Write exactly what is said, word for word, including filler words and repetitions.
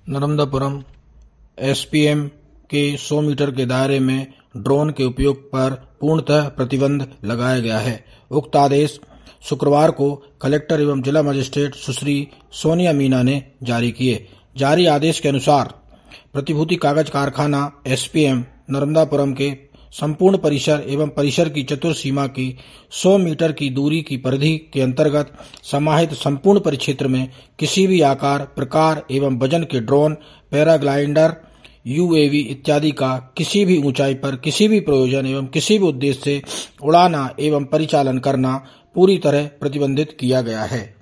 Narmadapuram SPM के सौ metre के दायरे में ड्रोन के उपयोग पर पूर्णतः प्रतिबंध लगाया गया है। उक्त आदेश शुक्रवार को कलेक्टर एवं जिला मजिस्ट्रेट सुश्री सोनिया मीना ने जारी किए। जारी आदेश के अनुसार प्रतिभूति कागज कारखाना एसपीएम नर्मदापुरम के संपूर्ण परिसर एवं परिसर की चतुर सीमा की सौ मीटर की दूरी की परिधि के अंतर्गत समाहित संपूर्ण परिक्षेत्र में किसी भी आकार, प्रकार एवं वजन के ड्रोन, पैराग्लाइडर, यूएवी इत्यादि का किसी भी ऊंचाई पर किसी भी प्रयोजन एवं किसी भी उद्देश्य से उड़ाना एवं परिचालन करना पूरी तरह प्रतिबंधित किया गया है।